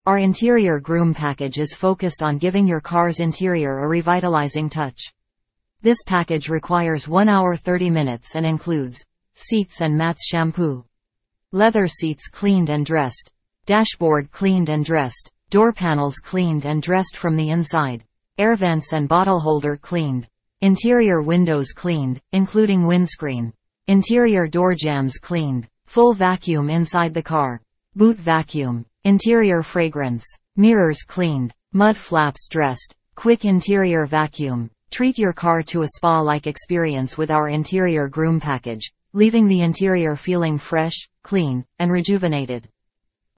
Our interior groom package is focused on giving your car's interior a revitalizing touch. This package requires 1 hour 30 minutes and includes seats and mats shampoo, leather seats cleaned and dressed, dashboard cleaned and dressed, door panels cleaned and dressed from the inside, air vents and bottle holder cleaned, interior windows cleaned, including windscreen, interior door jambs cleaned, full vacuum inside the car, boot vacuum, interior fragrance, mirrors cleaned, mud flaps dressed, quick interior vacuum. Treat your car to a spa-like experience with our interior groom package, leaving the interior feeling fresh, clean, and rejuvenated.